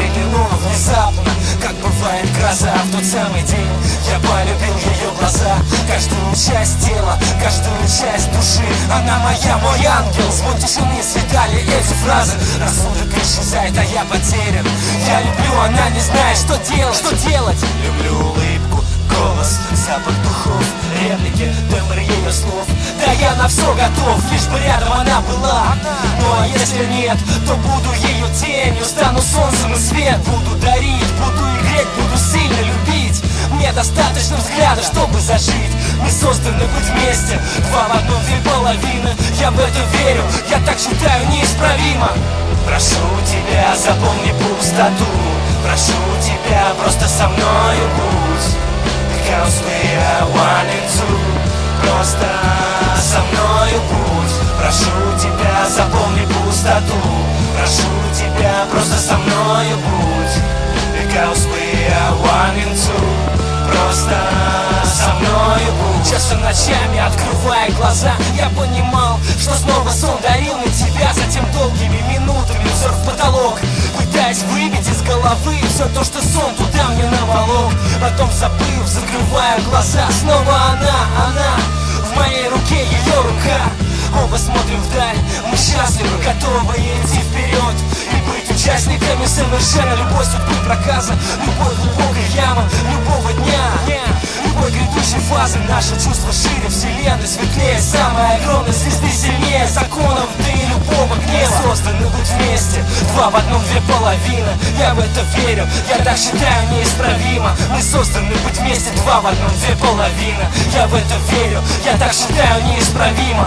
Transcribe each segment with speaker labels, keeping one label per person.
Speaker 1: пелену внезапно, как бывает гроза. В тот самый день я полюбил ее глаза, каждую часть тела, каждую часть души. Она моя, мой ангел. Звон тишины светали эти фразы. Рассудок исчезает, а я потерян. Я люблю, она не знает, что делать. Что делать? Люблю улыбку, голос, запах духов, реплики, тембр ее слов. Да я на все готов, лишь бы рядом она была. Ну а если нет, то буду ее тенью, стану солнцем и свет. Буду дарить, буду и греть, буду сильно любить. Мне достаточно взгляда, чтобы зажить. Мы созданы быть вместе, два в одном, две половины. Я в это верю, я так считаю неисправимо. Прошу тебя, заполни пустоту. Прошу тебя, просто со мною будь. Because we are one and two. Просто со мною будь. Прошу тебя, заполни пустоту. Прошу тебя, просто со мною будь. Because we are one and two. Просто со мною будь. Часто ночами, открывая глаза, я понимал, что снова сон дарил на тебя. Затем долгими минутами взор в потолок, пытаясь выбить из головы все то, что сон туда мне наволок. Потом забыв, закрывая глаза, снова она в моей руке, ее рука. Оба смотрим вдаль, мы счастливы, готовы идти вперед и быть участниками совершенно любой судьбы проказа, любой глубокой ямы, любого дня, любой грядущей фазы. Наши чувства шире вселенной, светлее самой огромной звезды, сильнее законов, да и любого гнева. Созданы быть вместе, два в одном, две половины. Я в это верю, я так считаю неисправимо. Мы созданы быть вместе, два в одном, две половины. Я в это верю, я так считаю неисправимо.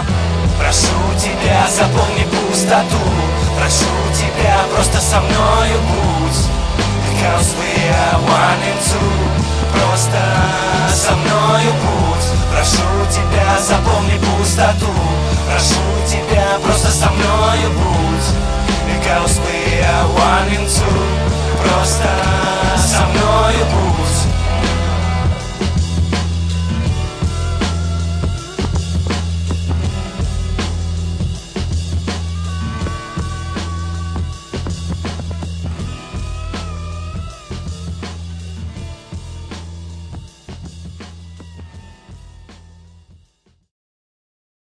Speaker 1: Прошу тебя, заполни пустоту. Прошу тебя, просто со мною будь.